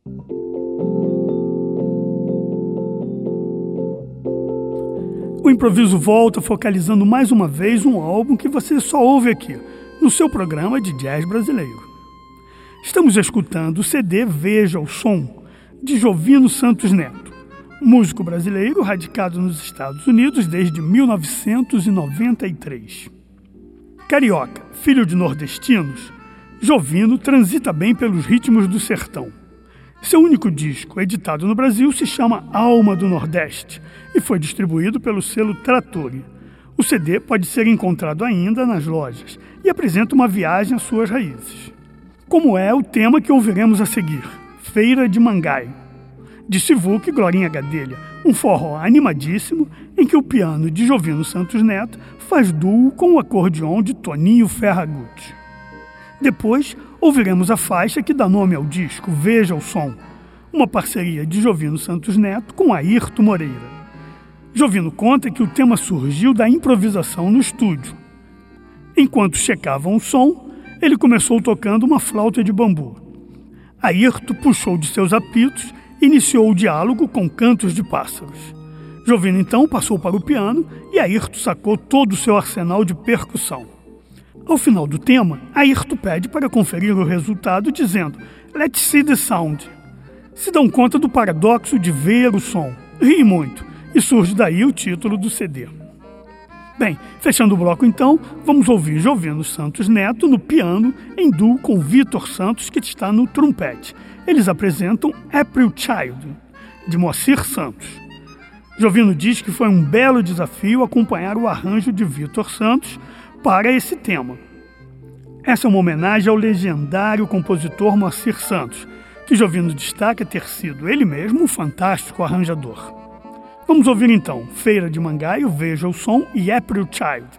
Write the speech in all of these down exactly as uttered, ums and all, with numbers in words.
O Improviso volta focalizando mais uma vez um álbum que você só ouve aqui, no seu programa de jazz brasileiro. Estamos escutando o C D Veja o Som, de Jovino Santos Neto, músico brasileiro radicado nos Estados Unidos desde mil novecentos e noventa e três. Carioca, filho de nordestinos, Jovino transita bem pelos ritmos do sertão. Seu único disco editado no Brasil se chama Alma do Nordeste e foi distribuído pelo selo Trattori. O C D pode ser encontrado ainda nas lojas e apresenta uma viagem às suas raízes. Como é o tema que ouviremos a seguir, Feira de Mangaio, de Sivuca e Glorinha Gadelha, um forró animadíssimo em que o piano de Jovino Santos Neto faz duo com o acordeon de Toninho Ferragut. Depois, ouviremos a faixa que dá nome ao disco Veja o Som, uma parceria de Jovino Santos Neto com Airto Moreira. Jovino conta que o tema surgiu da improvisação no estúdio. Enquanto checavam o som, ele começou tocando uma flauta de bambu. Airto puxou de seus apitos e iniciou o diálogo com cantos de pássaros. Jovino então passou para o piano e Airto sacou todo o seu arsenal de percussão. Ao final do tema, Airto pede para conferir o resultado dizendo "Let's see the sound". Se dão conta do paradoxo de ver o som, ri muito, e surge daí o título do C D. Bem, fechando o bloco então, vamos ouvir Jovino Santos Neto no piano em duo com Vitor Santos, que está no trompete. Eles apresentam April Child, de Moacir Santos. Jovino diz que foi um belo desafio acompanhar o arranjo de Vitor Santos para esse tema. Essa é uma homenagem ao legendário compositor Moacir Santos, que Jovino destaca ter sido ele mesmo um fantástico arranjador. Vamos ouvir então Feira de Mangaio, Veja o Som e April Child.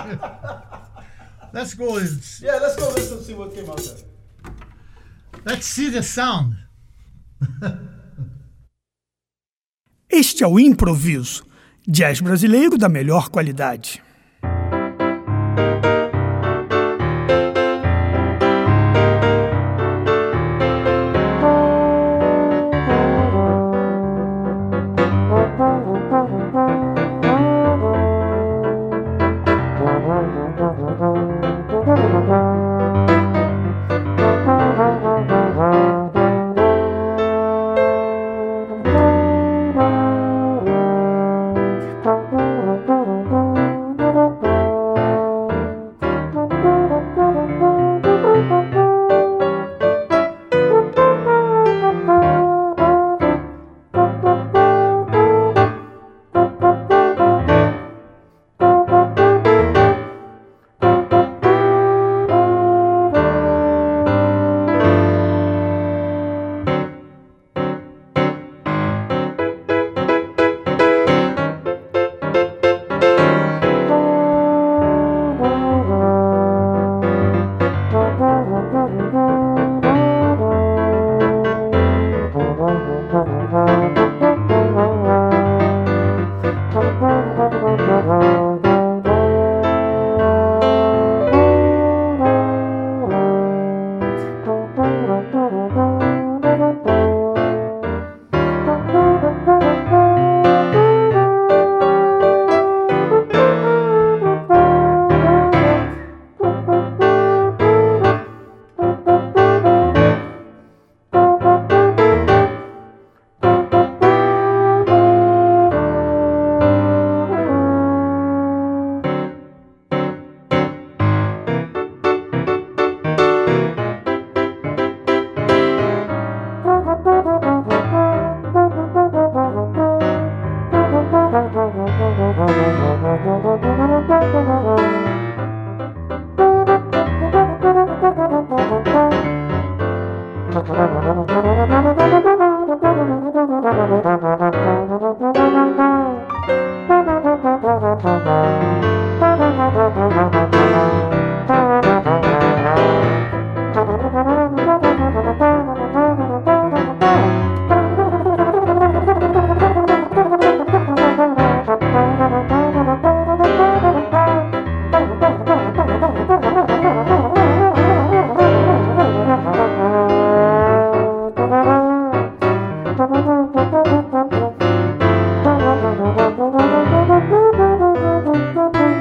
Let's go. And, Yeah, let's go listen and see what came out there. let's see the sound. Este é o Improviso, jazz brasileiro da melhor qualidade. Thank you.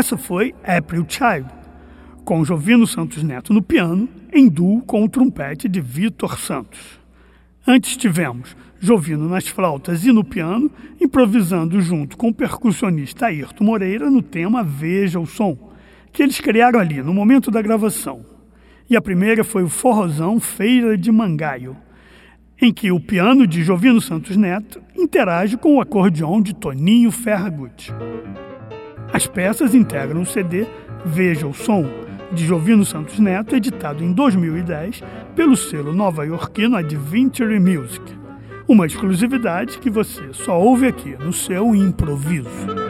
Essa foi April Child, com Jovino Santos Neto no piano, em duo com o trompete de Vitor Santos. Antes tivemos Jovino nas flautas e no piano, improvisando junto com o percussionista Ayrton Moreira no tema Veja o Som, que eles criaram ali no momento da gravação. E a primeira foi o forrozão Feira de Mangaio, em que o piano de Jovino Santos Neto interage com o acordeão de Toninho Ferragut. As peças integram o C D Veja o Som, de Jovino Santos Neto, editado em dois mil e dez pelo selo nova-iorquino Adventure Music. Uma exclusividade que você só ouve aqui no seu improviso.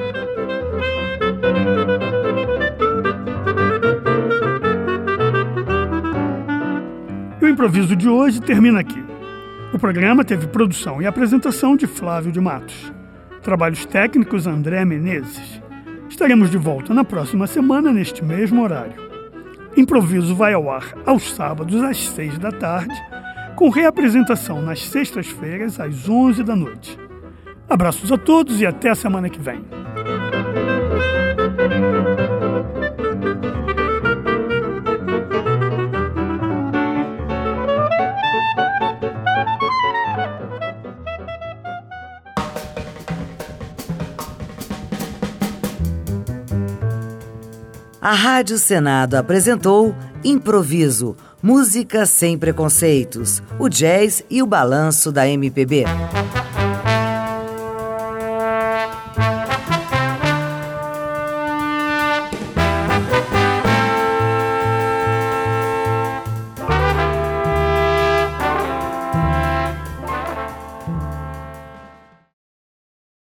E o improviso de hoje termina aqui. O programa teve produção e apresentação de Flávio de Matos. Trabalhos técnicos André Menezes. Estaremos de volta na próxima semana, neste mesmo horário. Improviso vai ao ar aos sábados às seis da tarde, com reapresentação nas sextas-feiras às onze da noite. Abraços a todos e até a semana que vem. A Rádio Senado apresentou Improviso, música sem preconceitos, o jazz e o balanço da M P B.